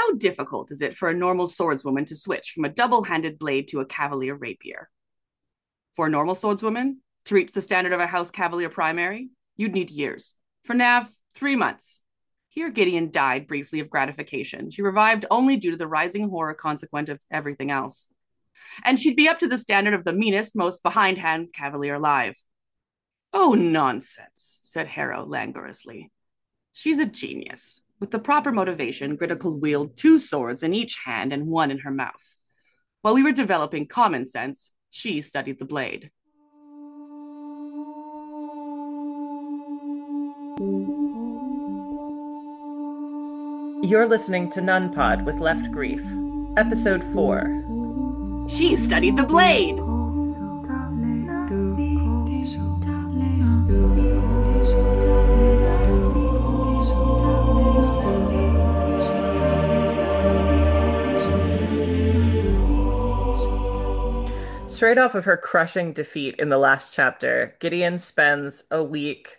How difficult is it for a normal swordswoman to switch from a double-handed blade to a cavalier rapier? For a normal swordswoman to reach the standard of a house cavalier primary, you'd need years. For Nav, 3 months. Here, Gideon died briefly of gratification. She revived only due to the rising horror consequent of everything else. And she'd be up to the standard of the meanest, most behindhand cavalier alive. Oh, nonsense, said Harrow languorously. She's a genius. With the proper motivation, Greta could wield 2 swords in each hand and one in her mouth. While we were developing common sense, she studied the blade. You're listening to Nun Pod with Left Grief, Episode 4. She studied the blade! Straight off of her crushing defeat in the last chapter, Gideon spends a week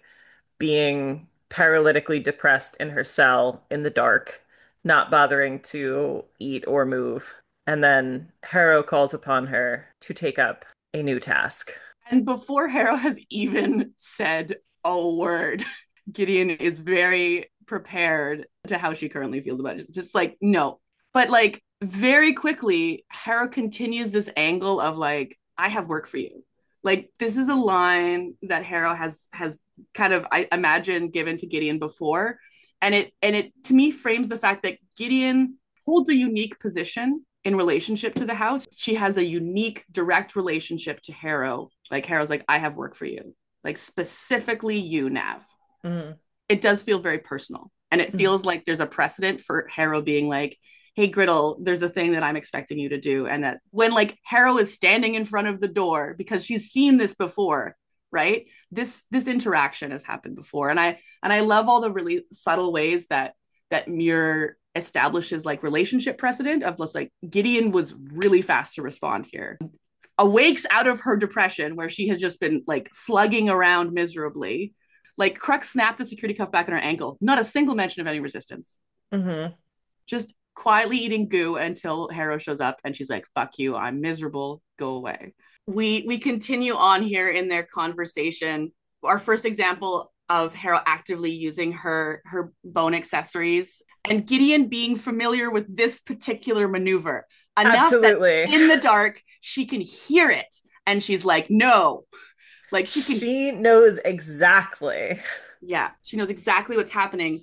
being paralytically depressed in her cell in the dark, not bothering to eat or move. And then Harrow calls upon her to take up a new task. And before Harrow has even said a word, Gideon is very prepared to how she currently feels about it. Just like, no. But like very quickly, Harrow continues this angle of like, I have work for you. Like this is a line that Harrow has kind of, I imagine, given to Gideon before. And it to me frames the fact that Gideon holds a unique position in relationship to the house. She has a unique direct relationship to Harrow. Like Harrow's like, I have work for you. Like specifically you, Nav. Mm. It does feel very personal. And it Mm. feels like there's a precedent for Harrow being like, hey, Griddle, there's a thing that I'm expecting you to do. And that when like Harrow is standing in front of the door because she's seen this before, right? This interaction has happened before. And I love all the really subtle ways that Muir establishes like relationship precedent of just like Gideon was really fast to respond here. Awakes out of her depression where she has just been like slugging around miserably. Like Crux snapped the security cuff back on her ankle. Not a single mention of any resistance. Hmm. Just quietly eating goo until Harrow shows up and she's like, fuck you, I'm miserable, go away. We continue on here in their conversation. Our first example of Harrow actively using her bone accessories and Gideon being familiar with this particular maneuver enough that Absolutely. in the dark she can hear it and she's like, no. Like she can, She knows exactly. yeah, she knows exactly what's happening.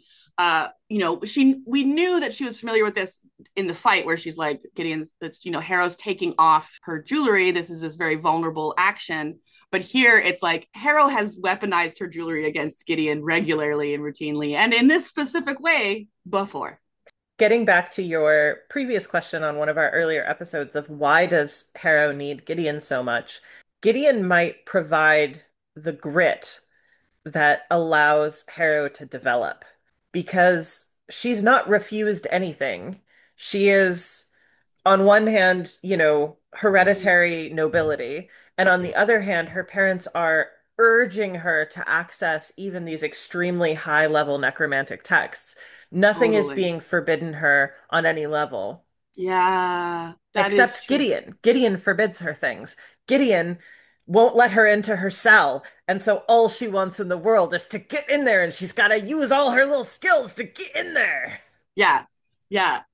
We knew that she was familiar with this in the fight where she's like, Gideon's, Harrow's taking off her jewelry. This is this very vulnerable action. But here it's like Harrow has weaponized her jewelry against Gideon regularly and routinely, and in this specific way before. Getting back to your previous question on one of our earlier episodes of why does Harrow need Gideon so much? Gideon might provide the grit that allows Harrow to develop because she's not refused anything. She is, on one hand, hereditary nobility, and on the other hand, her parents are urging her to access even these extremely high level necromantic texts. Nothing is Totally. being forbidden her on any level. Yeah, that is Except true. Gideon. Gideon forbids her things. Gideon won't let her into her cell. And so all she wants in the world is to get in there, and she's got to use all her little skills to get in there. Yeah. Yeah.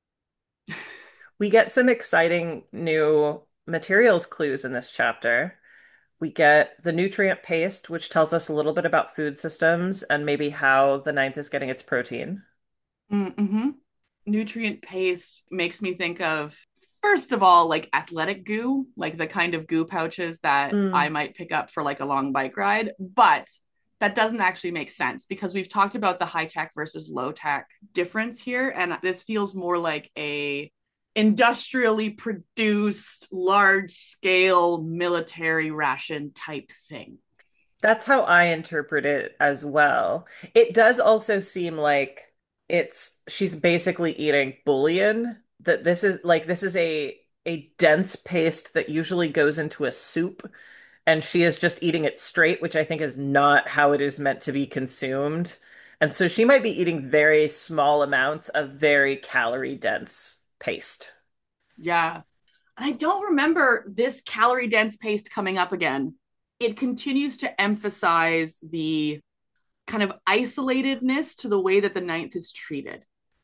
We get some exciting new materials clues in this chapter. We get the nutrient paste, which tells us a little bit about food systems and maybe how the ninth is getting its protein. Mm-hmm. Nutrient paste makes me think of, first of all, like athletic goo, like the kind of goo pouches that I Mm, might pick up for like a long bike ride. But that doesn't actually make sense because we've talked about the high tech versus low tech difference here. And this feels more like a industrially produced large scale military ration type thing. that's how I interpret it as well. It does also seem like she's basically eating bouillon, that this is a dense paste that usually goes into a soup, and she is just eating it straight, which I think is not how it is meant to be consumed. And so she might be eating very small amounts of very calorie dense paste. Yeah. I don't remember this calorie dense paste coming up again. It continues to emphasize the kind of isolatedness to the way that the ninth is treated.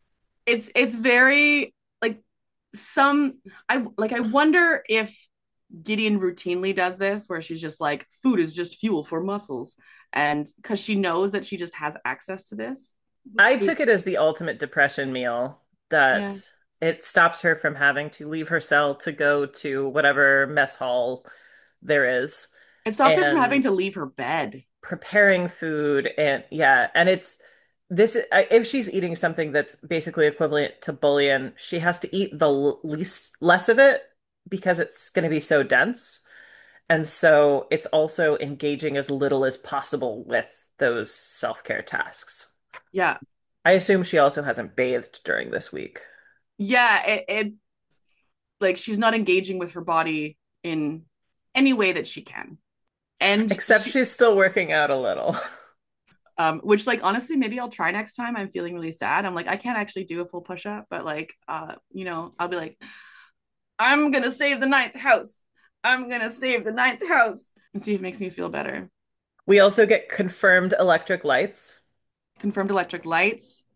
It's very like some I wonder if Gideon routinely does this where she's just like food is just fuel for muscles and because she knows that she just has access to this. I Food, took it as the ultimate depression meal yeah. that it stops her from having to leave her cell to go to whatever mess hall there is It stops her from having and to leave her bed. preparing food and yeah, and it's this if she's eating something that's basically equivalent to bouillon, she has to eat the least less of it because it's going to be so dense. And so it's also engaging as little as possible with those self-care tasks. Yeah. I assume she also hasn't bathed during this week. Yeah, it like she's not engaging with her body in any way that she can. And Except she she's still working out a little. which like honestly maybe I'll try next time I'm feeling really sad. I'm like I can't actually do a full push up, but like I'll be like I'm going to save the ninth house. I'm going to save the ninth house and see if it makes me feel better. We also get confirmed electric lights. Confirmed electric lights.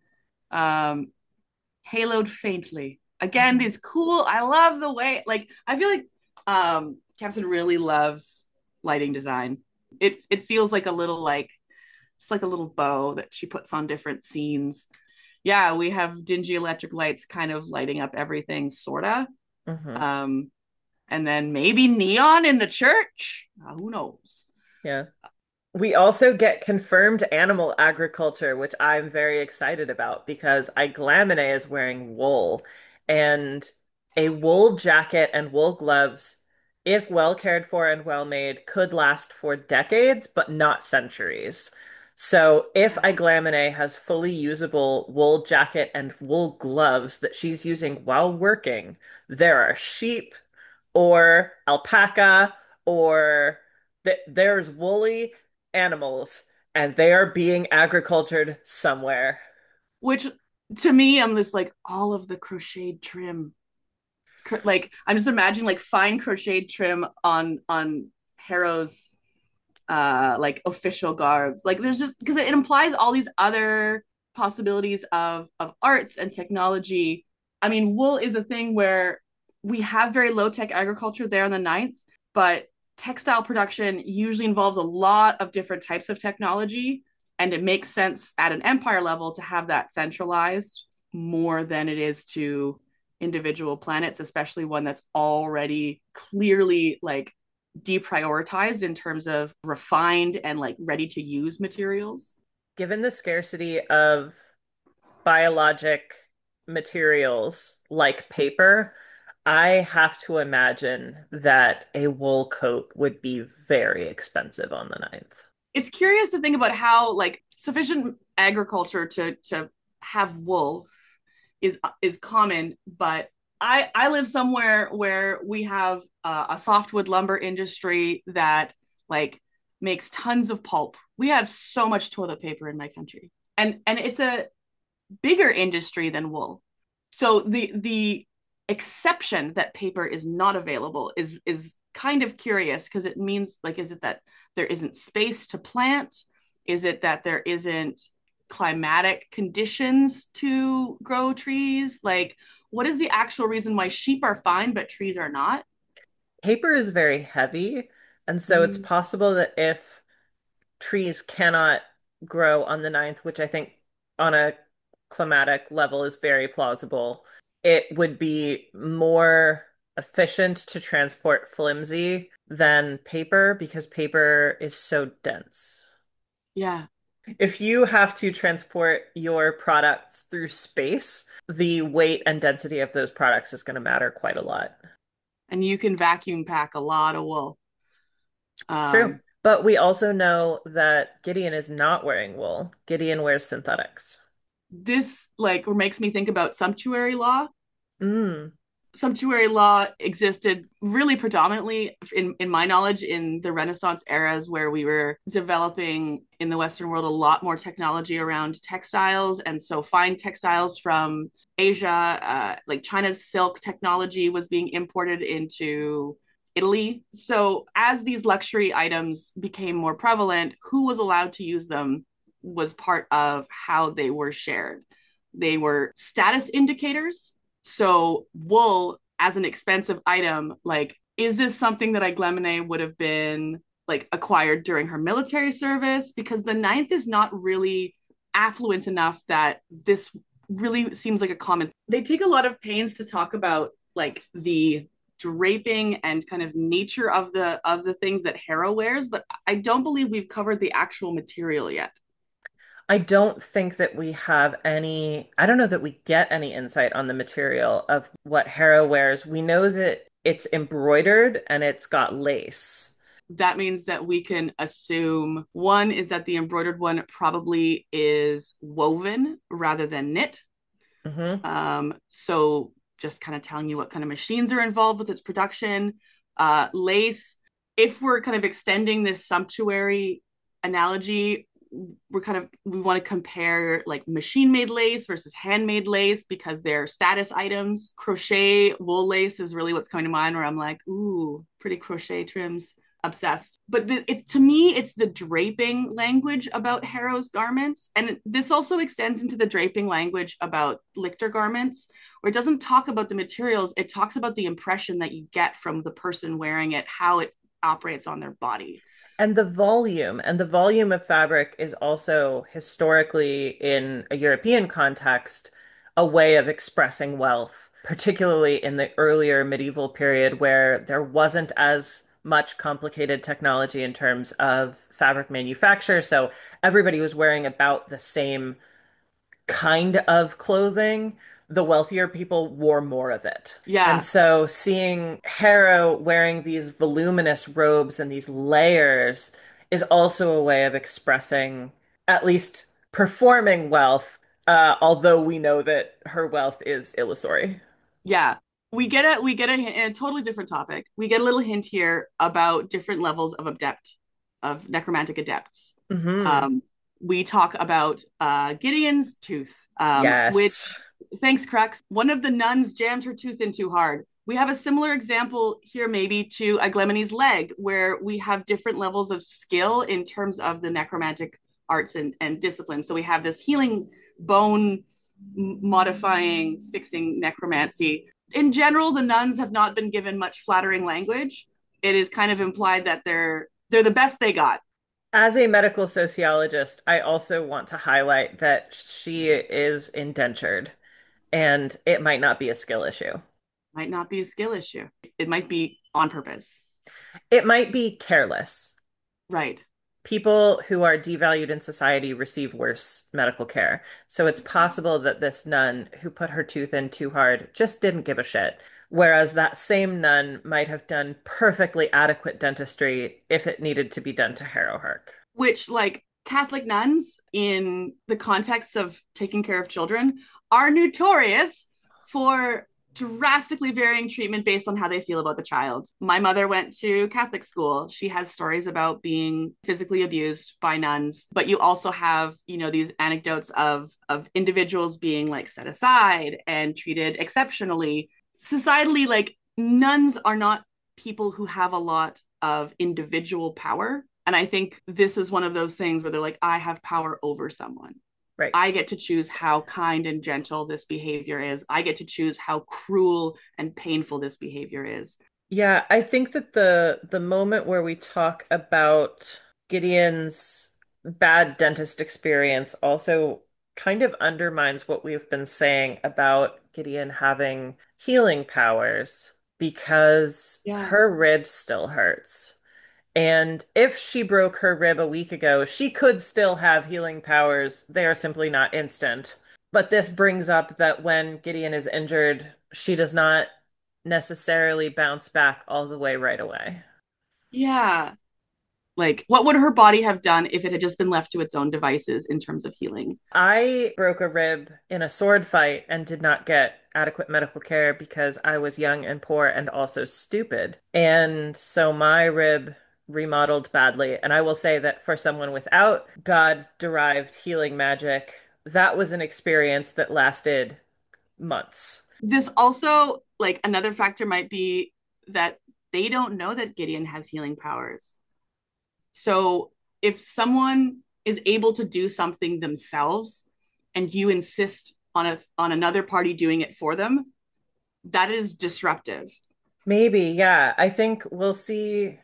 Um haloed faintly. Again, Mhm. these cool. I love the way like I feel like Capson really loves lighting design. It feels like a little like it's like a little bow that she puts on different scenes. Yeah, we have dingy electric lights kind of lighting up everything, sorta. Mhm. Um, and then maybe neon in the church. Who knows? Yeah. We also get confirmed animal agriculture, which I'm very excited about because Iglamine is wearing wool and a wool jacket and wool gloves, if well cared for and well made, could last for decades, but not centuries. So if Yeah. Iglamine has fully usable wool jacket and wool gloves that she's using while working, there are sheep or alpaca or there's woolly animals and they are being agricultured somewhere. Which to me, I'm just like all of the crocheted trim. Like I'm just imagining like fine crocheted trim on Harrow's like official garbs. Like there's just because it implies all these other possibilities of arts and technology. I mean, wool is a thing where we have very low tech agriculture there in the ninth, but textile production usually involves a lot of different types of technology, and it makes sense at an empire level to have that centralized more than it is to individual planets, especially one that's already clearly like deprioritized in terms of refined and like ready to use materials. Given the scarcity of biologic materials like paper, I have to imagine that a wool coat would be very expensive on the ninth. It's curious to think about how like sufficient agriculture to have wool is common, but I live somewhere where we have a softwood lumber industry that like makes tons of pulp. We have so much toilet paper in my country, and it's a bigger industry than wool. So the exception that paper is not available is kind of curious because it means like is it that there isn't space to plant? Is it that there isn't climatic conditions to grow trees? Like what is the actual reason why sheep are fine but trees are not? Paper is very heavy, and so it's Mm, possible that if trees cannot grow on the ninth, which I think on a climatic level is very plausible, it would be more efficient to transport flimsy than paper because paper is so dense. yeah. If you have to transport your products through space, the weight and density of those products is going to matter quite a lot. And you can vacuum pack a lot of wool. It's true. Um, But we also know that Gideon is not wearing wool. Gideon wears synthetics. this like makes me think about sumptuary law. Mm. Sumptuary law existed really predominantly, in my knowledge, in the Renaissance eras where we were developing in the Western world a lot more technology around textiles. And so fine textiles from Asia, like China's silk technology was being imported into Italy. So as these luxury items became more prevalent, who was allowed to use them was part of how they were shared. They were status indicators. So wool as an expensive item, like, is this something that Iglemine would have been like acquired during her military service? Because the ninth is not really affluent enough that this really seems like a common. They take a lot of pains to talk about like the draping and kind of nature of the things that Harrow wears, but I don't believe we've covered the actual material yet. I don't think that we have any, I don't know that we get any insight on the material of what Harrow wears. We know that it's embroidered and it's got lace. That means that we can assume one is that the embroidered one probably is woven rather than knit. Hmm. So just kind of telling you what kind of machines are involved with its production. Lace, if we're kind of extending this sumptuary analogy, we want to compare like machine made lace versus handmade lace because they're status items. Crochet wool lace is really what's coming to mind where I'm like, ooh, pretty crochet trims, obsessed. But to me, it's the draping language about Harrow's garments. And this also extends into the draping language about Lichter garments, where it doesn't talk about the materials, it talks about the impression that you get from the person wearing it, how it operates on their body. And the volume of fabric is also historically in a European context a way of expressing wealth, particularly in the earlier medieval period where there wasn't as much complicated technology in terms of fabric manufacture. So everybody was wearing about the same kind of clothing, the wealthier people wore more of it. And Yeah, so seeing Harrow wearing these voluminous robes and these layers is also a way of expressing, at least performing wealth, although we know that her wealth is illusory. yeah. We get a totally different topic. We get a little hint here about different levels of adept of necromantic adepts. Hmm. Um, we talk about Gideon's tooth, Yes. which, thanks, Crux, one of the nuns jammed her tooth in too hard. We have a similar example here, maybe to Aglemini's leg, where we have different levels of skill in terms of the necromantic arts and discipline. So we have this healing, bone modifying, fixing necromancy. In general, the nuns have not been given much flattering language. It is kind of implied that they're the best they got. As a medical sociologist, I also want to highlight that she is indentured and it might not be a skill issue. Might not be a skill issue. It might be on purpose. It might be careless. Right. People who are devalued in society receive worse medical care. So it's possible that this nun who put her tooth in too hard just didn't give a shit. Whereas that same nun might have done perfectly adequate dentistry if it needed to be done to Harrow Hark. Which, like, Catholic nuns, in the context of taking care of children, are notorious for drastically varying treatment based on how they feel about the child. My mother went to Catholic school. She has stories about being physically abused by nuns, but you also have, these anecdotes of individuals being like set aside and treated exceptionally. Societally, like, nuns are not people who have a lot of individual power. And I think this is one of those things where they're like, I have power over someone. Right. I get to choose how kind and gentle this behavior is. I get to choose how cruel and painful this behavior is. Yeah, I think that the moment where we talk about Gideon's bad dentist experience also kind of undermines what we've been saying about Gideon having healing powers because Yeah. her rib still hurts. And if she broke her rib a week ago, she could still have healing powers. They are simply not instant. But this brings up that when Gideon is injured, she does not necessarily bounce back all the way right away. Yeah. Like, what would her body have done if it had just been left to its own devices in terms of healing? I broke a rib in a sword fight and did not get adequate medical care because I was young and poor and also stupid. And so my rib remodeled badly. And I will say that for someone without God-derived healing magic, that was an experience that lasted months. This also, like, another factor might be that they don't know that Gideon has healing powers. So if someone is able to do something themselves and you insist on another party doing it for them, that is disruptive. Maybe, yeah. I think we'll see.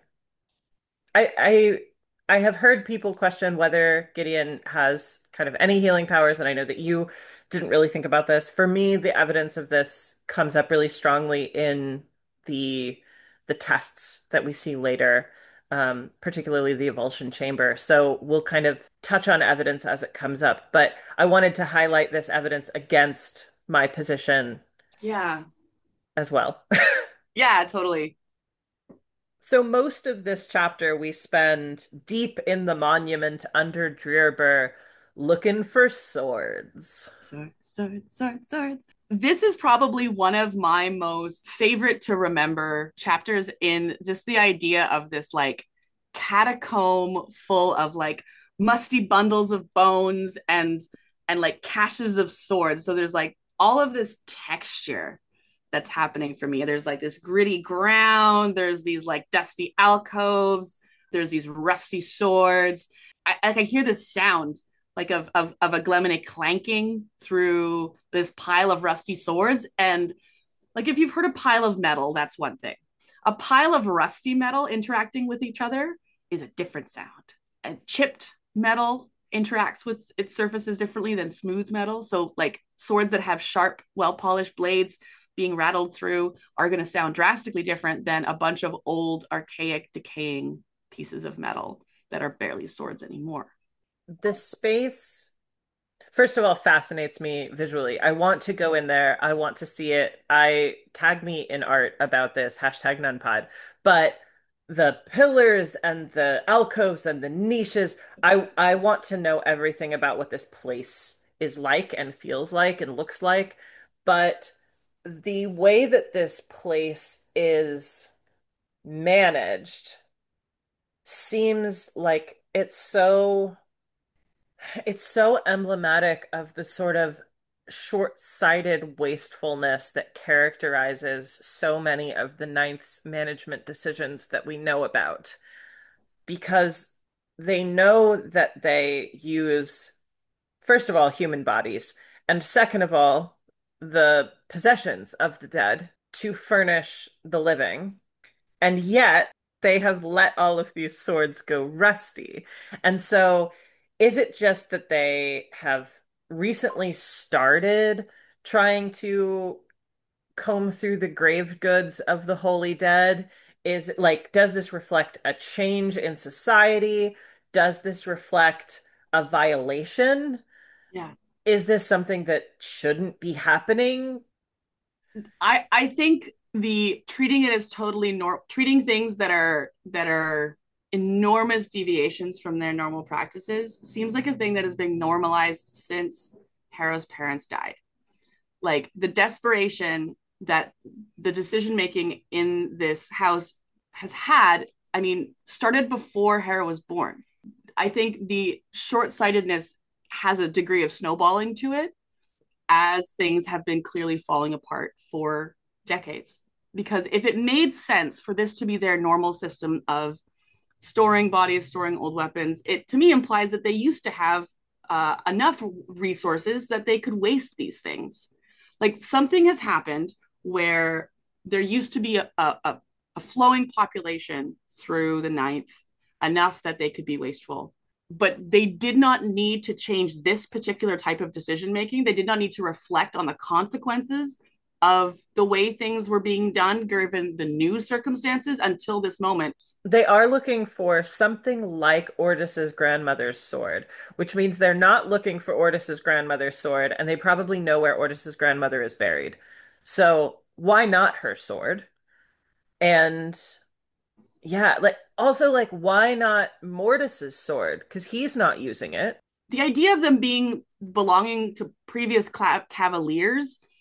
I I have heard people question whether Gideon has kind of any healing powers, and I know that you didn't really think about this. For me, the evidence of this comes up really strongly in the the tests that we see later, particularly the Evulsion Chamber. So we'll kind of touch on evidence as it comes up, but I wanted to highlight this evidence against my position Yeah. as well. Yeah, totally. So most of this chapter we spend deep in the monument under Drearber looking for swords. Swords, swords, swords, swords. This is probably one of my most favorite to remember chapters in just the idea of this like catacomb full of like musty bundles of bones and like caches of swords. So there's like all of this texture that's happening for me. There's like this gritty ground, there's these like dusty alcoves, there's these rusty swords. I hear this sound like of a Gleminate clanking through this pile of rusty swords. And like if you've heard a pile of metal, that's one thing. A pile of rusty metal interacting with each other is a different sound. A chipped metal interacts with its surfaces differently than smooth metal. So like swords that have sharp, well-polished blades being rattled through are going to sound drastically different than a bunch of old, archaic, decaying pieces of metal that are barely swords anymore. This space, first of all, fascinates me visually. I want to go in there. I want to see it. I tag me in art about this, hashtag nunpod. But the pillars and the alcoves and the niches, I want to know everything about what this place is like and feels like and looks like. But the way that this place is managed seems like it's so emblematic of the sort of short-sighted wastefulness that characterizes so many of the Ninth's management decisions that we know about, because they know that they use, first of all, human bodies, and second of all, the possessions of the dead to furnish the living. And yet they have let all of these swords go rusty. And so is it just that they have recently started trying to comb through the grave goods of the holy dead? Is it like, does this reflect a change in society? Does this reflect a violation? Yeah. Is this something that shouldn't be happening? I think the treating it as totally treating things that are enormous deviations from their normal practices seems like a thing that has been normalized since Harrow's parents died. Like the desperation that the decision making in this house has had, I mean, started before Harrow was born. I think the short-sightedness has a degree of snowballing to it as things have been clearly falling apart for decades. Because if it made sense for this to be their normal system of storing bodies, storing old weapons, it to me implies that they used to have enough resources that they could waste these things. Like something has happened where there used to be a flowing population through the ninth, enough that they could be wasteful, but they did not need to change this particular type of decision making. They did not need to reflect on the consequences of the way things were being done given the new circumstances until this moment. They are looking for something like Ordis's grandmother's sword, which means they're not looking for Ordis's grandmother's sword, and they probably know where Ordis's grandmother is buried. So why not her sword? And yeah, like also like why not Mortis's sword? Because he's not using it. The idea of them being belonging to previous cavaliers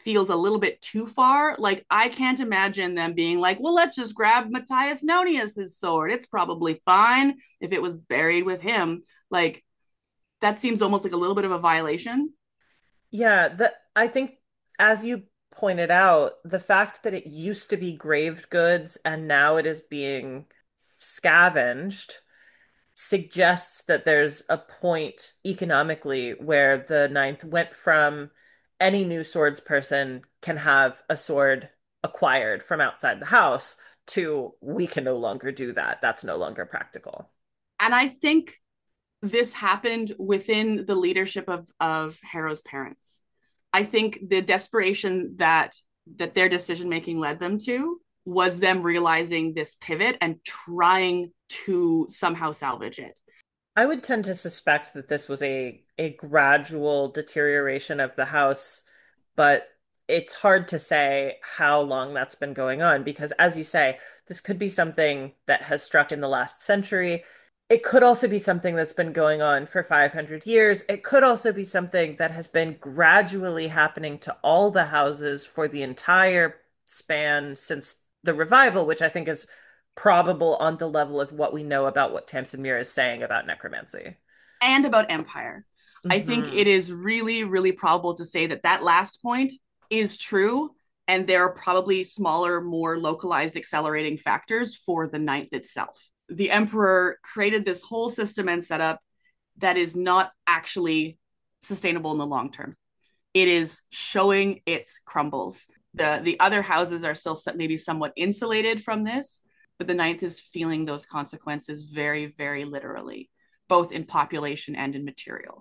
feels a little bit too far. Like, I can't imagine them being like, well, let's just grab Matthias Nonius's sword. It's probably fine if it was buried with him. Like, that seems almost like a little bit of a violation. Yeah, I think as you pointed out, the fact that it used to be graved goods and now it is being scavenged suggests that there's a point economically where the ninth went from any new swords person can have a sword acquired from outside the house to we can no longer do that. That's no longer practical. And I think this happened within the leadership of Harrow's parents. I think the desperation that their decision making led them to was them realizing this pivot and trying to somehow salvage it. I would tend to suspect that this was a gradual deterioration of the house, but it's hard to say how long that's been going on because, as you say, this could be something that has struck in the last century. It could also be something that's been going on for 500 years. It could also be something that has been gradually happening to all the houses for the entire span since the revival, which I think is probable on the level of what we know about what Tamsin Muir is saying about necromancy. And about empire. I think Hmm. it is really, really probable to say that that last point is true. And there are probably smaller, more localized accelerating factors for the ninth itself. The emperor created this whole system and setup that is not actually sustainable in the long term. It is showing its crumbles. The other houses are still maybe somewhat insulated from this, but the ninth is feeling those consequences very, very literally, both in population and in material.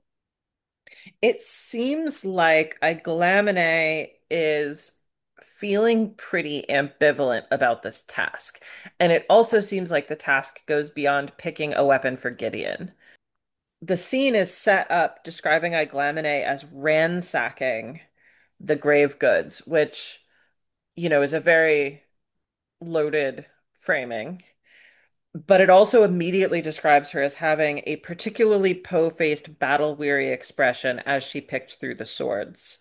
It seems like Iglamine is feeling pretty ambivalent about this task. And it also seems like the task goes beyond picking a weapon for Gideon. The scene is set up describing Iglamine as ransacking the grave goods, which, is a very loaded framing. But it also immediately describes her as having a particularly po-faced, battle-weary expression as she picked through the swords.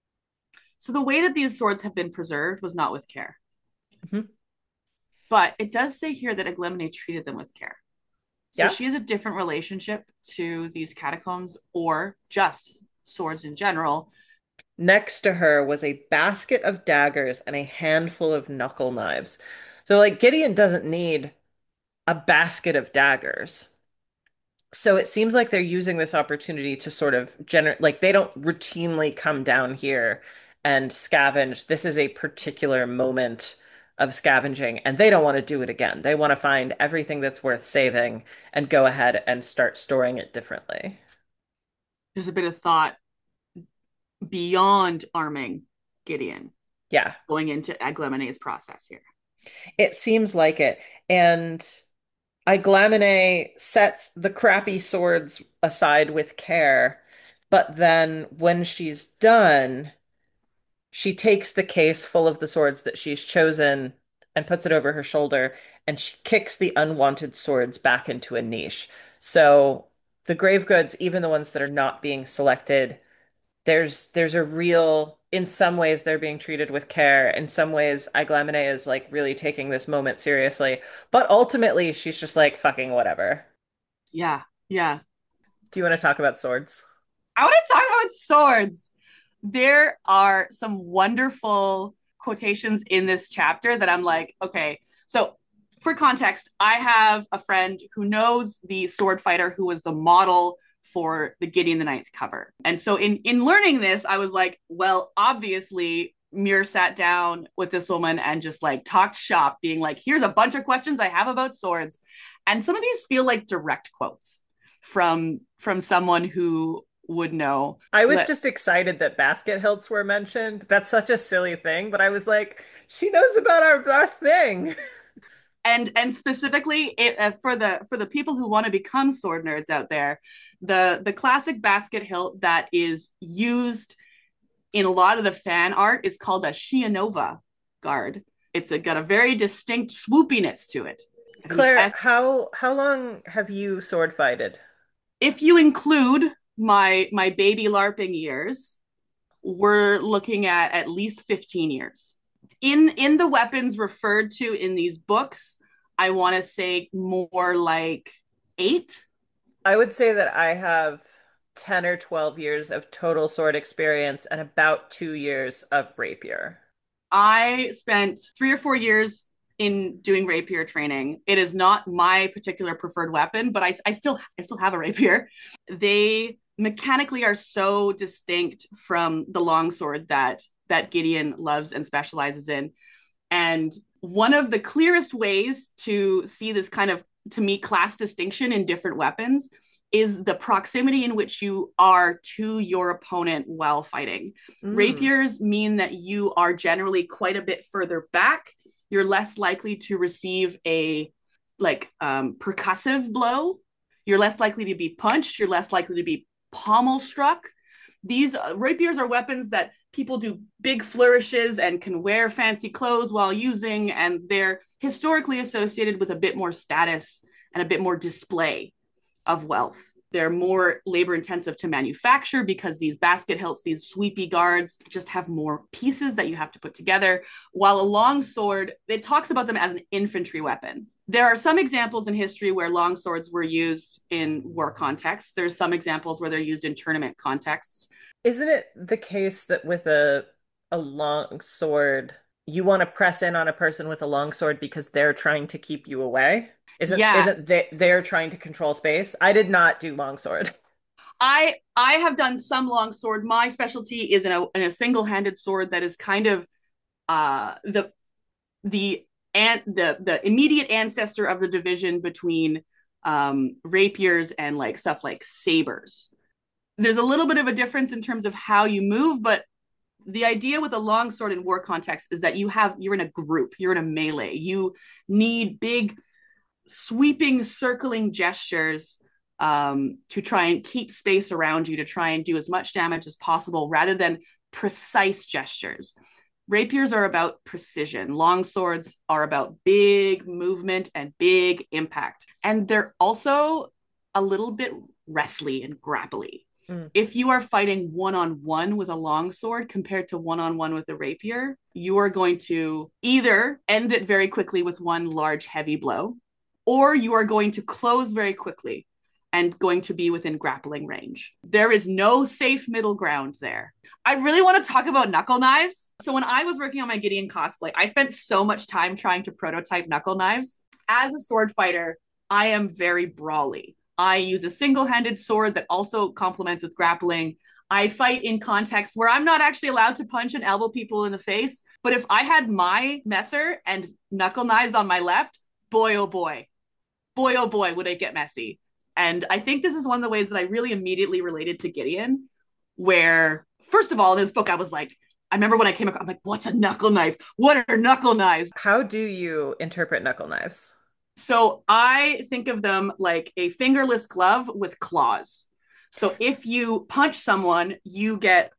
So the way that these swords have been preserved was not with care. Mhm. But it does say here that Aglemone treated them with care. So Yeah. she has a different relationship to these catacombs or just swords in general. Next to her was a basket of daggers and a handful of knuckle knives. So, like, Gideon doesn't need a basket of daggers. So it seems like they're using this opportunity to sort of generate, like, they don't routinely come down here and scavenge. This is a particular moment of scavenging, and they don't want to do it again. They want to find everything that's worth saving and go ahead and start storing it differently. There's a bit of thought beyond arming Gideon Yeah, going into Aglemone's process here. it seems like it. And Iglamine sets the crappy swords aside with care, but then when she's done, she takes the case full of the swords that she's chosen and puts it over her shoulder, and she kicks the unwanted swords back into a niche. So the grave goods, even the ones that are not being selected, there's a real, in some ways they're being treated with care. In some ways, Iglamine is like really taking this moment seriously. But ultimately she's just like fucking whatever. Yeah, yeah. Do you want to talk about swords? I want to talk about swords. There are some wonderful quotations in this chapter that I'm like, okay. So, for context, I have a friend who knows the sword fighter who was the model for the Gideon the Ninth cover. And so in learning this, I was like, well, obviously Muir sat down with this woman and just like talked shop, being like, here's a bunch of questions I have about swords. And some of these feel like direct quotes from someone who would know. I was But just excited that basket hilts were mentioned. That's such a silly thing, but I was like, she knows about our thing. and specifically for the people who want to become sword nerds out there, the classic basket hilt that is used in a lot of the fan art is called a Shianova guard. Got a very distinct swoopiness to it. I think it's Claire, S. how long have you sword fighted? If you include my baby larping years, we're looking at least 15 years. In the weapons referred to in these books, I want to say more like 8. I would say that I have 10 or 12 years of total sword experience and about 2 years of rapier. I spent 3 or 4 years in doing rapier training. It is not my particular preferred weapon, but I still have a rapier. They mechanically are so distinct from the longsword that Gideon loves and specializes in. And one of the clearest ways to see this kind of, to me, class distinction in different weapons is the proximity in which you are to your opponent while fighting. Mm. Rapiers mean that you are generally quite a bit further back. You're less likely to receive a percussive blow. You're less likely to be punched. You're less likely to be pommel struck. These rapiers are weapons that people do big flourishes and can wear fancy clothes while using, and they're historically associated with a bit more status and a bit more display of wealth. They're more labor intensive to manufacture because these basket hilts, these sweepy guards, just have more pieces that you have to put together. While a long sword, it talks about them as an infantry weapon. There are some examples in history where long swords were used in war contexts. There's some examples where they're used in tournament contexts. Isn't it the case that with a long sword, you want to press in on a person with a long sword because they're trying to keep you away? Isn't Yeah, isn't they're trying to control space? I did not do long sword. I have done some long sword. My specialty is in a single-handed sword that is kind of the the immediate ancestor of the division between rapiers and like stuff like sabers. There's a little bit of a difference in terms of how you move, but the idea with a long sword in war context is that you're in a group, you're in a melee. You need big sweeping circling gestures to try and keep space around you, to try and do as much damage as possible rather than precise gestures. Rapiers are about precision. Long swords are about big movement and big impact. And they're also a little bit wrestly and grapply. Mm. If you are fighting one on one with a long sword compared to one on one with a rapier, you are going to either end it very quickly with one large, heavy blow, or you are going to close very quickly and going to be within grappling range. There is no safe middle ground there. I really want to talk about knuckle knives. So when I was working on my Gideon cosplay, I spent so much time trying to prototype knuckle knives. As a sword fighter, I am very brawly. I use a single-handed sword that also complements with grappling. I fight in contexts where I'm not actually allowed to punch and elbow people in the face. But if I had my messer and knuckle knives on my left, boy, oh boy, would it get messy. And I think this is one of the ways that I really immediately related to Gideon, where, first of all, in this book, I was like, I remember when I came across, I'm like, what's a knuckle knife? What are knuckle knives? How do you interpret knuckle knives? So I think of them like a fingerless glove with claws. So if you punch someone, you get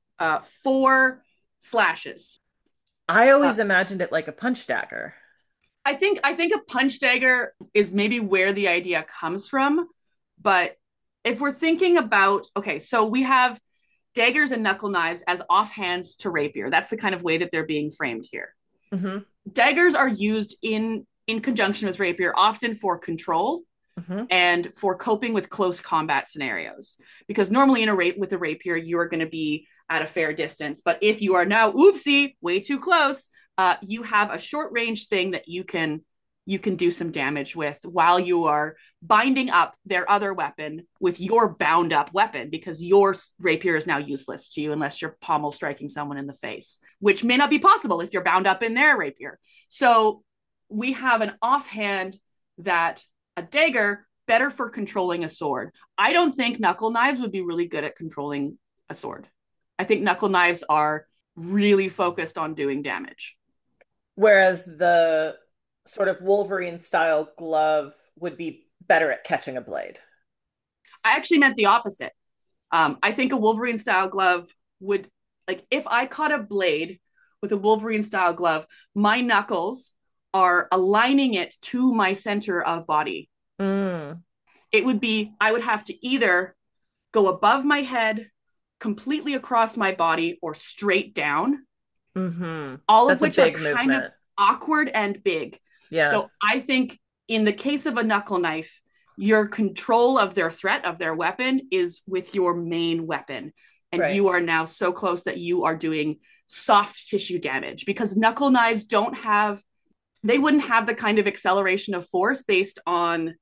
4 slashes. I Uh, always imagined it like a punch dagger. I think a punch dagger is maybe where the idea comes from, but if we're thinking about, okay, so we have daggers and knuckle knives as offhands to rapier. That's the kind of way that they're being framed here. Hmm. Daggers are used in conjunction with rapier, often for control Hmm. and for coping with close combat scenarios. Because normally in a rape with a rapier, you are going to be at a fair distance. But if you are now, oopsie, way too close, you have a short range thing that you can do some damage with while you are binding up their other weapon with your bound up weapon, because your rapier is now useless to you unless you're pommel striking someone in the face, which may not be possible if you're bound up in their rapier. So we have an offhand that a dagger better for controlling a sword. I don't think knuckle knives would be really good at controlling a sword. I think knuckle knives are really focused on doing damage. Whereas the sort of Wolverine style glove would be better at catching a blade. I actually meant the opposite. I think a Wolverine style glove would, like, if I caught a blade with a Wolverine style glove, my knuckles are aligning it to my center of body. Mm. I would have to either go above my head, completely across my body or straight down, Mm-hmm. all of That's a which are big kind of movement. awkward and big. Yeah, So I think in the case of a knuckle knife, your control of their threat, of their weapon, is with your main weapon. And right. you are now so close that you are doing soft tissue damage, because knuckle knives don't have, they wouldn't have the kind of acceleration of force based on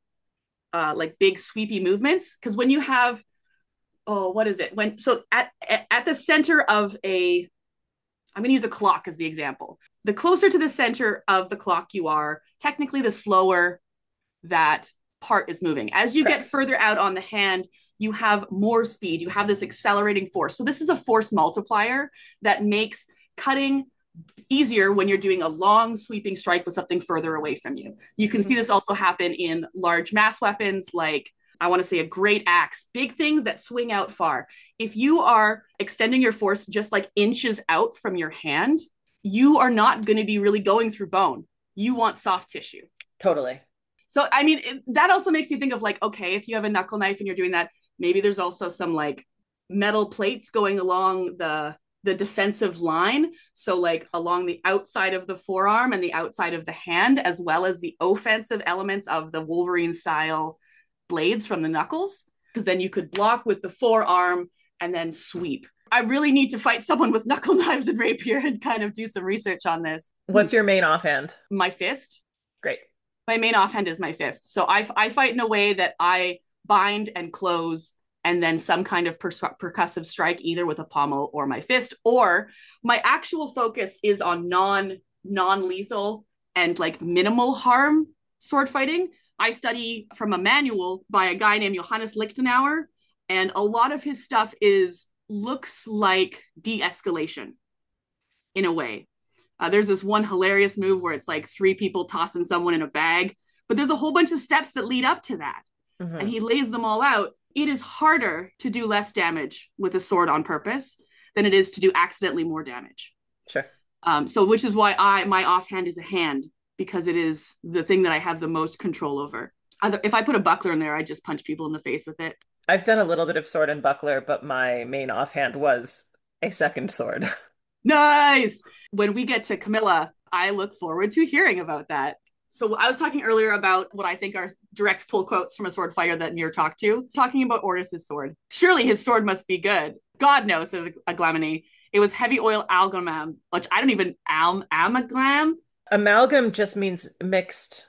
like big sweepy movements. Because when you have, oh, what is it? When, so at the center of a, I'm going to use a clock as the example. The closer to the center of the clock you are, technically the slower that part is moving. As you get Correct. further out on the hand, you have more speed. You have this accelerating force. So this is a force multiplier that makes cutting easier when you're doing a long sweeping strike with something further away from you. You can see this also happen in large mass weapons like, I want to say, a great axe, big things that swing out far. If you are extending your force just like inches out from your hand, you are not going to be really going through bone. You want soft tissue. Totally. So, I mean, that also makes me think of like, okay, if you have a knuckle knife and you're doing that, maybe there's also some like metal plates going along the defensive line. So like along the outside of the forearm and the outside of the hand, as well as the offensive elements of the Wolverine style blades from the knuckles, because then you could block with the forearm and then sweep. I really need to fight someone with knuckle knives and rapier and kind of do some research on this. What's your main offhand? My fist. Great. My main offhand is my fist. So I fight in a way that I bind and close and then some kind of percussive strike, either with a pommel or my fist, or my actual focus is on non-lethal and like minimal harm sword fighting. I study from a manual by a guy named Johannes Lichtenauer, and a lot of his stuff is looks like de-escalation in a way. There's this one hilarious move where it's like three people tossing someone in a bag, but there's a whole bunch of steps that lead up to that. And Mm-hmm. he lays them all out. It is harder to do less damage with a sword on purpose than it is to do accidentally more damage. Sure. So which is why my offhand is a hand, because it is the thing that I have the most control over. If I put a buckler in there, I just punch people in the face with it. I've done a little bit of sword and buckler, but my main offhand was a second sword. Nice. When we get to Camilla, I look forward to hearing about that. So I was talking earlier about what I think are direct pull quotes from a sword fighter that Nier talked to, talking about Ortis's sword. Surely his sword must be good. God knows, says Aglamany. It was heavy oil amalgam, which I don't even amalgam. Amalgam just means mixed.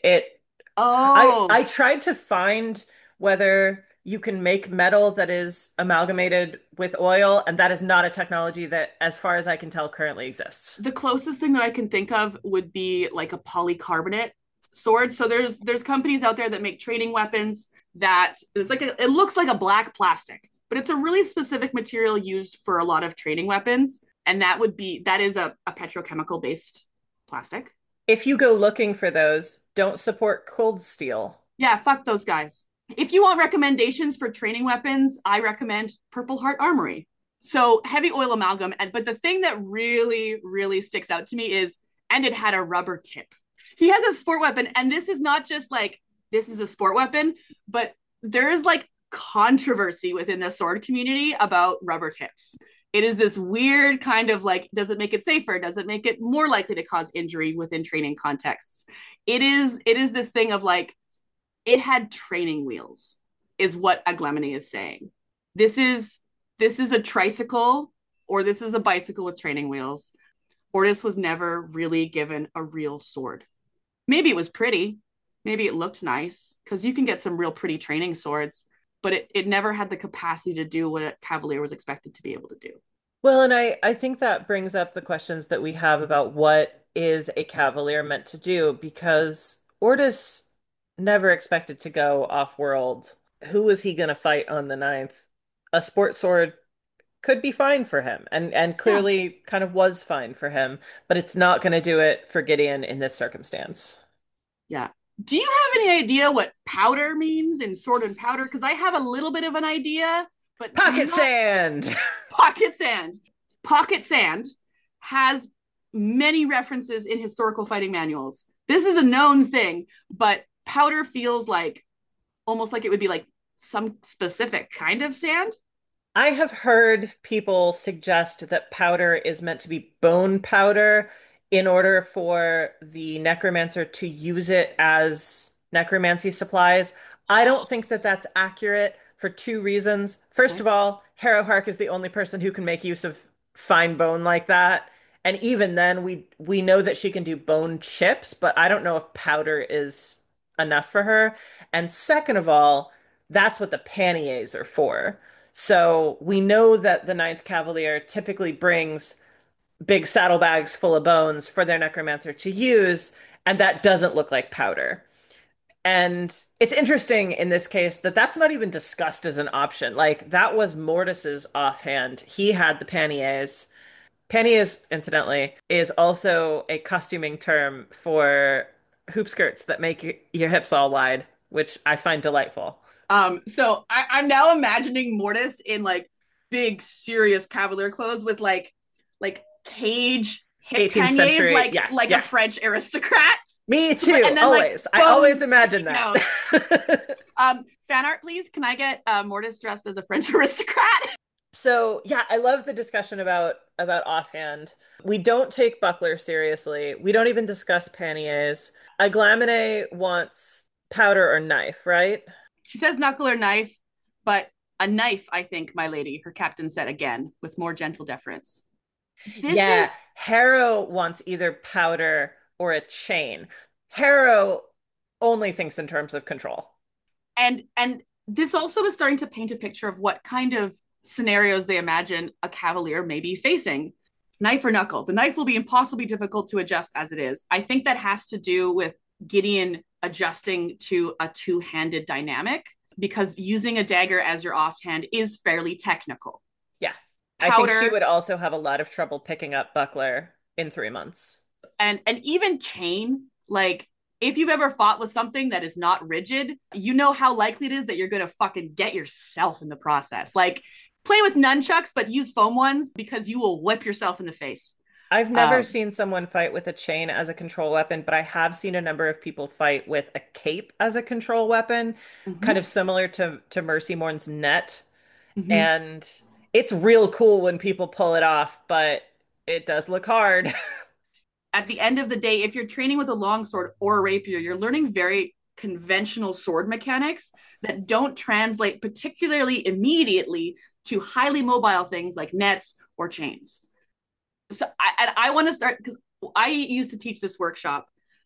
I Oh, tried to find whether you can make metal that is amalgamated with oil, and that is not a technology that, as far as I can tell, currently exists. the closest thing that I can think of would be like a polycarbonate sword. So there's companies out there that make training weapons that it's like it looks like a black plastic, but it's a really specific material used for a lot of training weapons, and that is a petrochemical based plastic. If you go looking for those, don't support cold steel. Yeah, fuck those guys. If you want recommendations for training weapons, I recommend Purple Heart Armory. So heavy oil amalgam, but the thing that really, really sticks out to me is, and it had a rubber tip. He has a sport weapon, and this is not just like this is a sport weapon, but there is like controversy within the sword community about rubber tips. It is this weird kind of like, does it make it safer? Does it make it more likely to cause injury within training contexts? It is this thing of like, it had training wheels, is what Aglemony is saying. This is this is a tricycle, or this is a bicycle with training wheels. Ortis was never really given a real sword. Maybe it was pretty, maybe it looked nice, because you can get some real pretty training swords, but it never had the capacity to do what a cavalier was expected to be able to do. Well, and I think that brings up the questions that we have about what is a cavalier meant to do, because Ortis never expected to go off-world. Who was he going to fight on the ninth? A sport sword could be fine for him, and Yeah, clearly kind of was fine for him, but it's not going to do it for Gideon in this circumstance. yeah. Do you have any idea what powder means in sword and powder? Because I have a little bit of an idea, but Pocket not sand! pocket sand. Pocket sand has many references in historical fighting manuals. This is a known thing, but powder feels like almost like it would be like some specific kind of sand. I have heard people suggest that powder is meant to be bone powder in order for the necromancer to use it as necromancy supplies. I don't think that that's accurate for two reasons. First Okay. of all, Harrow Hark is the only person who can make use of fine bone like that. And even then, we know that she can do bone chips, but I don't know if powder is enough for her. And second of all, that's what the panniers are for. So we know that the Ninth Cavalier typically brings big saddlebags full of bones for their necromancer to use, and that doesn't look like powder. And it's interesting in this case that that's not even discussed as an option. Like that was Mortis's offhand. He had the panniers. Panniers, incidentally, is also a costuming term for hoop skirts that make your hips all wide, which I find delightful. So I'm now imagining Mortis in like big, serious cavalier clothes with like cage hip 18th panniers, century. Yeah, like a yeah. French aristocrat, Me too, and then like always. I always bones imagine sticking that. out. Fan art, please. Can I get Mortis dressed as a French aristocrat? So, yeah, I love the discussion about offhand. We don't take Buckler seriously. We don't even discuss panniers. Aglamine wants powder or knife, right? She says knuckle or knife, but a knife, I think, my lady, her captain said again with more gentle deference. This Yeah, is Harrow wants either powder or a chain. Harrow only thinks in terms of control. and this also is starting to paint a picture of what kind of scenarios they imagine a cavalier may be facing. Knife or knuckle. The knife will be impossibly difficult to adjust as it is. I think that has to do with Gideon adjusting to a two-handed dynamic because using a dagger as your offhand is fairly technical. Yeah. I think she Powder would also have a lot of trouble picking up Buckler in 3 months. and even chain, like if you've ever fought with something that is not rigid, you know how likely it is that you're going to fucking get yourself in the process. Like play with nunchucks but use foam ones because you will whip yourself in the face. I've never um seen someone fight with a chain as a control weapon, but I have seen a number of people fight with a cape as a control weapon, kind mhm, of similar to Mercy Morn's net. mhm. And it's real cool when people pull it off, but it does look hard. At the end of the day, if you're training with a longsword or a rapier, you're learning very conventional sword mechanics that don't translate particularly immediately to highly mobile things like nets or chains. So I want to start because I used to teach this workshop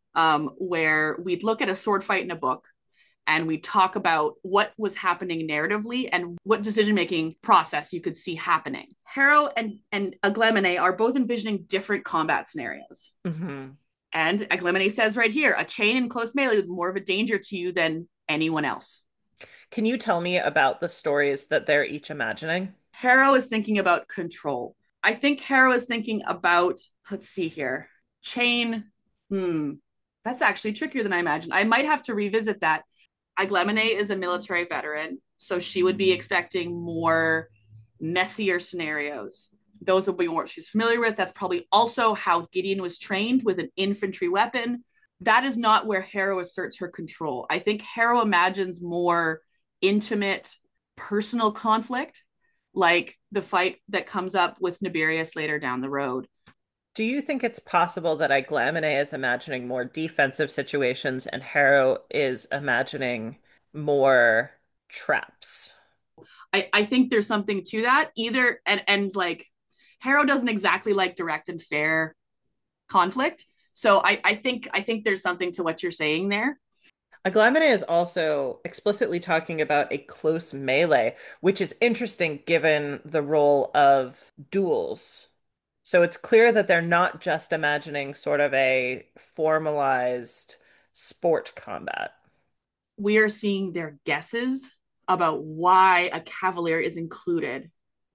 where we'd look at a sword fight in a book and we talk about what was happening narratively and what decision making process you could see happening. Harrow and Aglemine are both envisioning different combat scenarios. Mhm. And Aglemine says right here, a chain in close melee is more of a danger to you than anyone else. Can you tell me about the stories that they're each imagining? Harrow is thinking about control. I think Harrow is thinking about, let's see here, chain. Hmm, that's actually trickier than I imagined. I might have to revisit that. Aglemine is a military veteran, so she would be expecting more messier scenarios. Those will be what she's familiar with. That's probably also how Gideon was trained with an infantry weapon. That is not where Harrow asserts her control. I think Harrow imagines more intimate, personal conflict, like the fight that comes up with Nibirius later down the road. Do you think it's possible that Iglamine is imagining more defensive situations and Harrow is imagining more traps? I think there's something to that. Either and like Harrow doesn't exactly like direct and fair conflict. So I think there's something to what you're saying there. Aglamine is also explicitly talking about a close melee, which is interesting given the role of duels. So it's clear that they're not just imagining sort of a formalized sport combat. We are seeing their guesses about why a cavalier is included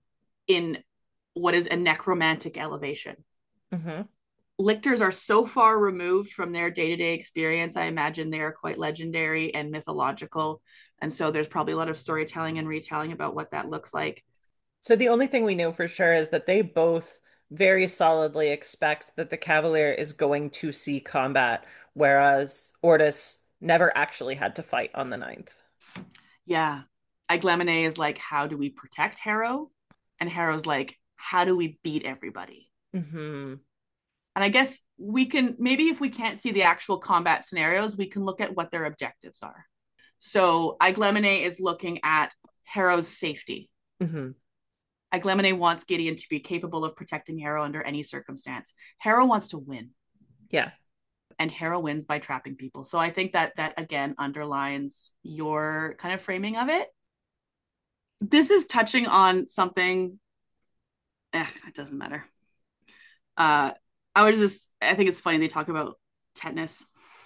in what is a necromantic elevation. Hmm. Lictors are so far removed from their day-to-day experience. I imagine they are quite legendary and mythological. And so there's probably a lot of storytelling and retelling about what that looks like. So the only thing we know for sure is that they both very solidly expect that the Cavalier is going to see combat, whereas Ortis never actually had to fight on the ninth. Yeah. Iglamine is like, how do we protect Harrow? And Harrow's like, how do we beat everybody? Hmm. And I guess we can, maybe if we can't see the actual combat scenarios, we can look at what their objectives are. So Iglamine is looking at Harrow's safety. Hmm. Iglamine wants Gideon to be capable of protecting Harrow under any circumstance. Harrow wants to win, Yeah. and Harrow wins by trapping people. So I think that that again underlines your kind of framing of it. This is touching on something. It doesn't matter. Uh, I think it's funny they talk about tetanus.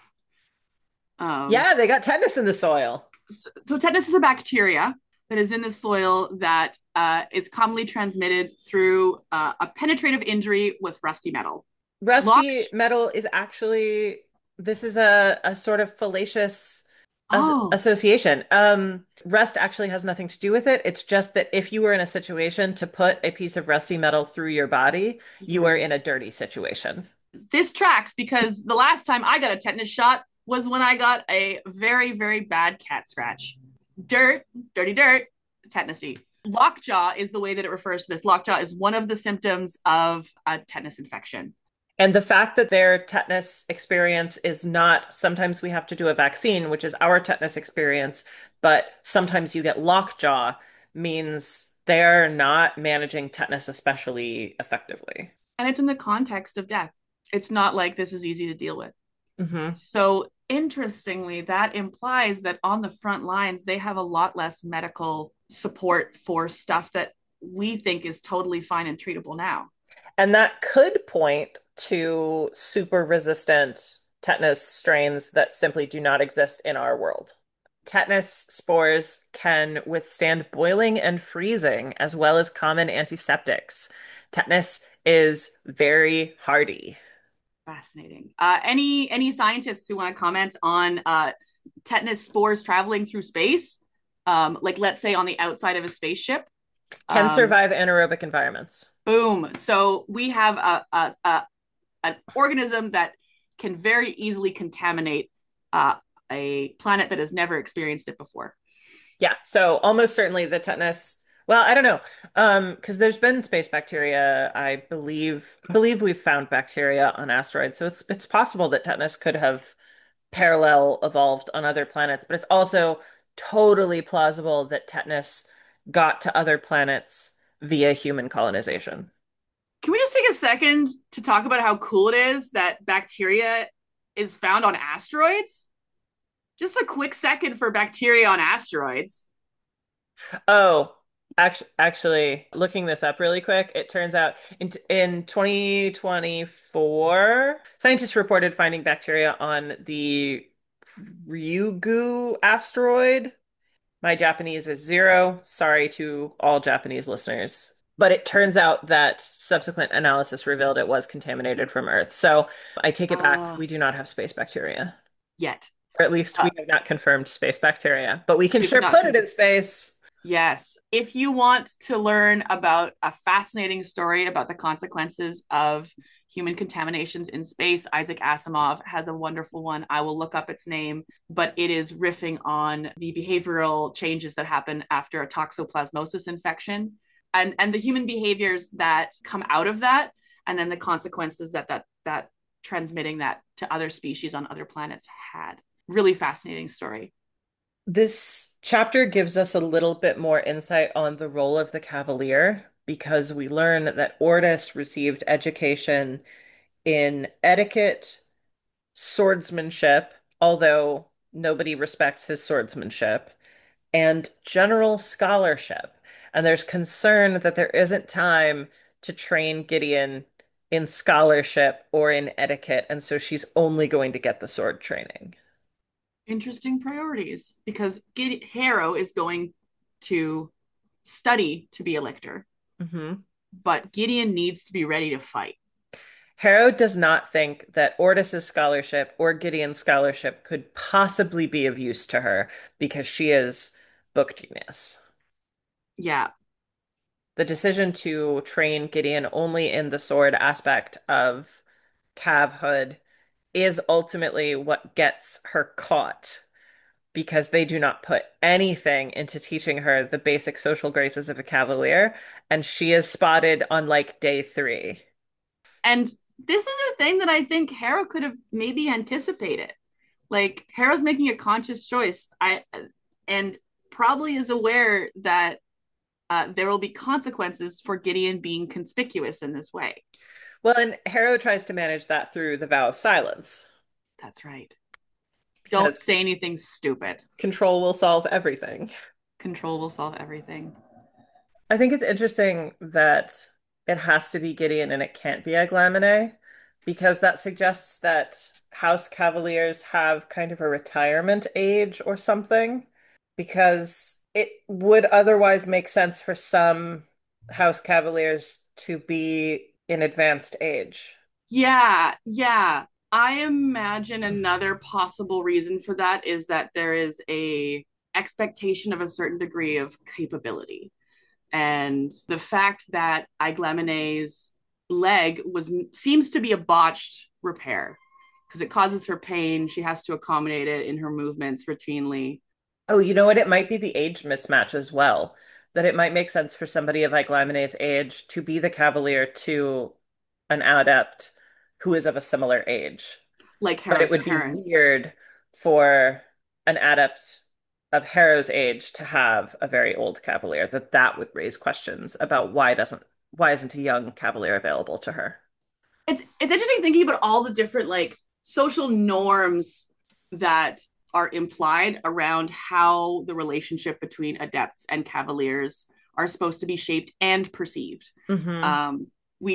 Um, Yeah, they got tetanus in the soil. so tetanus is a bacteria that is in the soil that is commonly transmitted through a penetrative injury with rusty metal. Lock. Rusty metal is actually, this is a sort of fallacious Oh, association. Rust actually has nothing to do with it. It's just that if you were in a situation to put a piece of rusty metal through your body, you are mhm. in a dirty situation. This tracks because the last time I got a tetanus shot was when I got a very, very bad cat scratch. Dirt, dirty dirt, tetanusy. Lockjaw is the way that it refers to this. Lockjaw is one of the symptoms of a tetanus infection. And the fact that their tetanus experience is not, sometimes we have to do a vaccine, which is our tetanus experience, but sometimes you get lockjaw, means they're not managing tetanus especially effectively. And it's in the context of death. It's not like this is easy to deal with. Hmm. So, interestingly, that implies that on the front lines, they have a lot less medical support for stuff that we think is totally fine and treatable now. And that could point to super resistant tetanus strains that simply do not exist in our world. Tetanus spores can withstand boiling and freezing as well as common antiseptics. Tetanus is very hardy. Fascinating. Any scientists who want to comment on tetanus spores traveling through space? Like let's say on the outside of a spaceship. Can Um, survive anaerobic environments. boom. So we have an organism that can very easily contaminate a planet that has never experienced it before. Yeah, so almost certainly the tetanus. Well, I don't know. Because there's been space bacteria, I believe we've found bacteria on asteroids. So it's possible that tetanus could have parallel evolved on other planets, but it's also totally plausible that tetanus got to other planets via human colonization. Can we just take a second to talk about how cool it is that bacteria is found on asteroids? Just a quick second for bacteria on asteroids. Oh, actually, looking this up really quick, it turns out in 2024, scientists reported finding bacteria on the Ryugu asteroid. My Japanese is zero. Sorry to all Japanese listeners. But it turns out that subsequent analysis revealed it was contaminated from Earth. So I take it back. Uh, We do not have space bacteria. Yet. Or at least Uh, we have not confirmed space bacteria, but we can we've sure not put it confirmed. in space. Yes. If you want to learn about a fascinating story about the consequences of human contaminations in space, Isaac Asimov has a wonderful one. I will look up its name, but it is riffing on the behavioral changes that happen after a toxoplasmosis infection and the human behaviors that come out of that and then the consequences that transmitting that to other species on other planets had. Really fascinating story. This chapter gives us a little bit more insight on the role of the Cavalier because we learn that Ordis received education in etiquette, swordsmanship, although nobody respects his swordsmanship, and general scholarship. And there's concern that there isn't time to train Gideon in scholarship or in etiquette, and so she's only going to get the sword training. Interesting priorities because Harrow is going to study to be a lictor, Hmm. but Gideon needs to be ready to fight. Harrow does not think that Ordis's scholarship or Gideon's scholarship could possibly be of use to her because she is book genius. Yeah, The decision to train Gideon only in the sword aspect of calfhood is ultimately what gets her caught. because they do not put anything into teaching her the basic social graces of a cavalier, and she is spotted on like day three. And this is a thing that I think Harrow could have maybe anticipated. Like Harrow's making a conscious choice. I and probably is aware that there will be consequences for Gideon being conspicuous in this way. Well, and Harrow tries to manage that through the vow of silence, That's right. Don't because say anything stupid. control will solve everything. Control will solve everything. I think it's interesting that it has to be Gideon and it can't be Aglamene, because that suggests that House Cavaliers have kind of a retirement age or something, because it would otherwise make sense for some House Cavaliers to be in advanced age. Yeah, yeah. I imagine another possible reason for that is that there is a expectation of a certain degree of capability. And the fact that Iglamene's leg was seems to be a botched repair because it causes her pain. She has to accommodate it in her movements routinely. Oh, you know what? It might be the age mismatch as well. That it might make sense for somebody of Iglamene's age to be the cavalier to an adept who is of a similar age. Like But it Harrow's would be parents. weird for an adept of Harrow's age to have a very old cavalier, that would raise questions about why isn't a young cavalier available to her? It's interesting thinking about all the different like social norms that are implied around how the relationship between adepts and cavaliers are supposed to be shaped and perceived. Hmm. Um,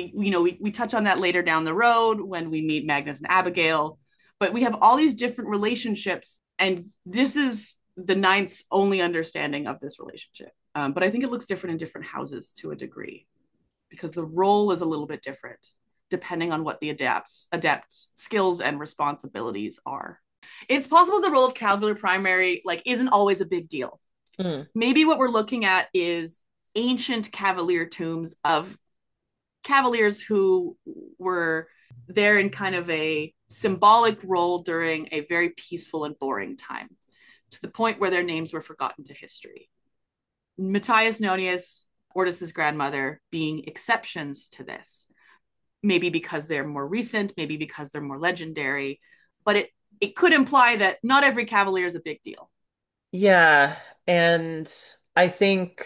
we touch on that later down the road when we meet Magnus and Abigail, but we have all these different relationships, and this is the ninth's only understanding of this relationship. But I think it looks different in different houses to a degree because the role is a little bit different depending on what the adepts skills and responsibilities are. It's possible the role of cavalier primary like isn't always a big deal. Mm. Maybe what we're looking at is ancient cavalier tombs of cavaliers who were there in kind of a symbolic role during a very peaceful and boring time to the point where their names were forgotten to history. Matthias Nonius, Ortis's grandmother, being exceptions to this. Maybe because they're more recent, maybe because they're more legendary, but it could imply that not every cavalier is a big deal. Yeah, and I think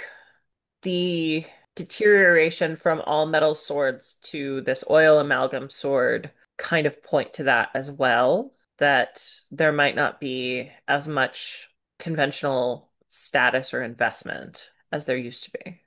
the deterioration from all metal swords to this oil amalgam sword kind of point to that as well, that there might not be as much conventional status or investment as there used to be.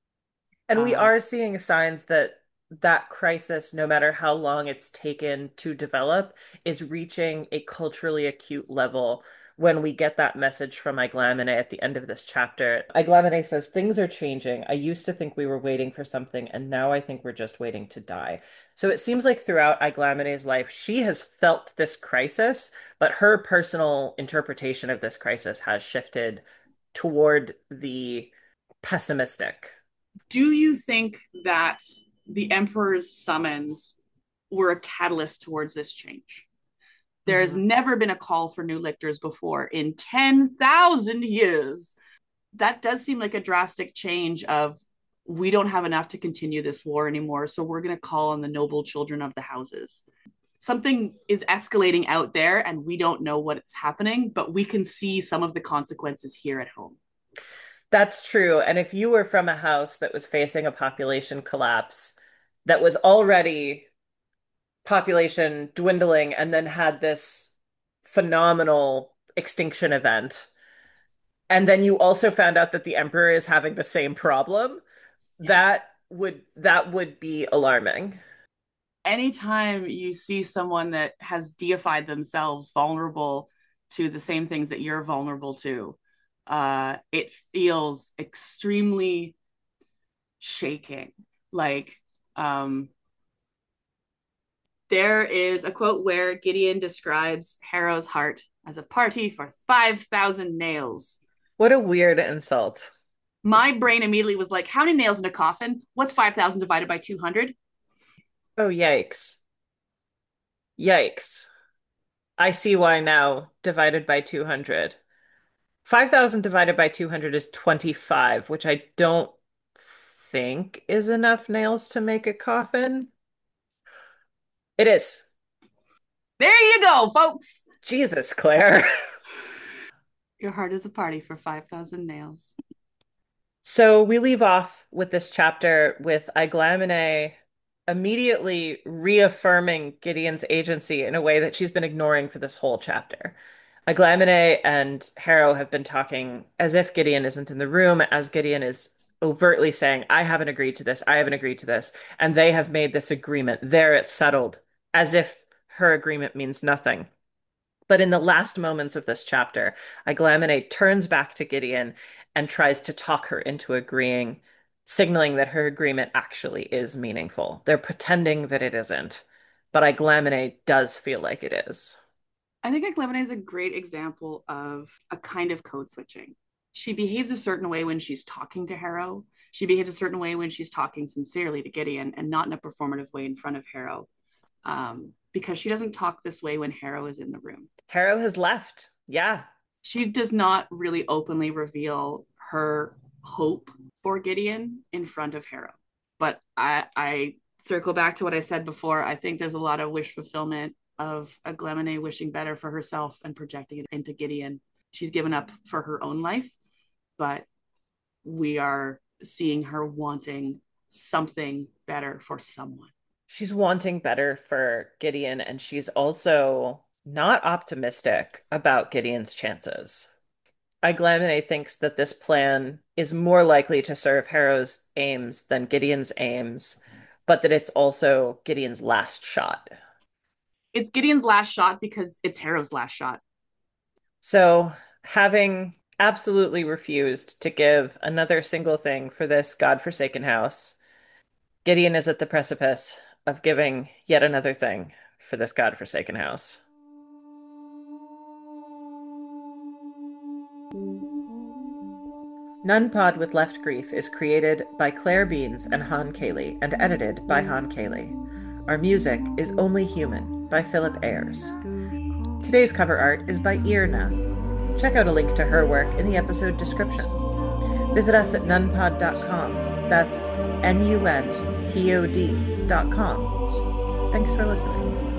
And we Uh, are seeing signs that that crisis, no matter how long it's taken to develop, is reaching a culturally acute level when we get that message from Iglamine at the end of this chapter. Iglamine says, "Things are changing. I used to think we were waiting for something, and now I think we're just waiting to die." So it seems like throughout Iglamine's life, she has felt this crisis, but her personal interpretation of this crisis has shifted toward the pessimistic. do you think that the Emperor's summons were a catalyst towards this change? There has Mhm. never been a call for new lictors before in 10,000 years. That does seem like a drastic change of we don't have enough to continue this war anymore, so we're going to call on the noble children of the houses. Something is escalating out there and we don't know what's happening, but we can see some of the consequences here at home. That's true. And if you were from a house that was facing a population collapse, that was already population dwindling, and then had this phenomenal extinction event, and then you also found out that the emperor is having the same problem, Yes. that would be alarming. Anytime you see someone that has deified themselves vulnerable to the same things that you're vulnerable to, it feels extremely shaking. Like, um, there is a quote where Gideon describes Harrow's heart as a party for 5,000 nails. What a weird insult. My brain immediately was like, how many nails in a coffin? What's 5,000 divided by 200? Oh, yikes. Yikes. I see why now, divided by 200. 5,000 divided by 200 is 25, which I don't think is enough nails to make a coffin. It is. There you go, folks. Jesus, Claire. Your heart is a party for 5,000 nails. So we leave off with this chapter with Aiglamene immediately reaffirming Gideon's agency in a way that she's been ignoring for this whole chapter. Aiglamene and Harrow have been talking as if Gideon isn't in the room, as Gideon is overtly saying, I haven't agreed to this, I haven't agreed to this, and they have made this agreement. There it's settled, as if her agreement means nothing. But in the last moments of this chapter, Aiglamene turns back to Gideon and tries to talk her into agreeing, signaling that her agreement actually is meaningful. They're pretending that it isn't, but Aiglamene does feel like it is. I think Aiglamene is a great example of a kind of code switching. She behaves a certain way when she's talking to Harrow. She behaves a certain way when she's talking sincerely to Gideon and not in a performative way in front of Harrow. Because she doesn't talk this way when Harrow is in the room. Harrow has left. Yeah. She does not really openly reveal her hope for Gideon in front of Harrow. But I circle back to what I said before. I think there's a lot of wish fulfillment of Aiglamene wishing better for herself and projecting it into Gideon. She's given up for her own life, but we are seeing her wanting something better for someone. She's wanting better for Gideon, and she's also not optimistic about Gideon's chances. Aiglamene thinks that this plan is more likely to serve Harrow's aims than Gideon's aims, but that it's also Gideon's last shot. It's Gideon's last shot because it's Harrow's last shot. So, having absolutely refused to give another single thing for this godforsaken house, Gideon is at the precipice of giving yet another thing for this godforsaken house. None Pod with Left Grief is created by Claire Beans and Han Cayley and edited by Han Cayley. Our music is Only Human by Philip Ayers. Today's cover art is by Irna. Check out a link to her work in the episode description. Visit us at nunpod.com. That's NUNPOD.com. Thanks for listening.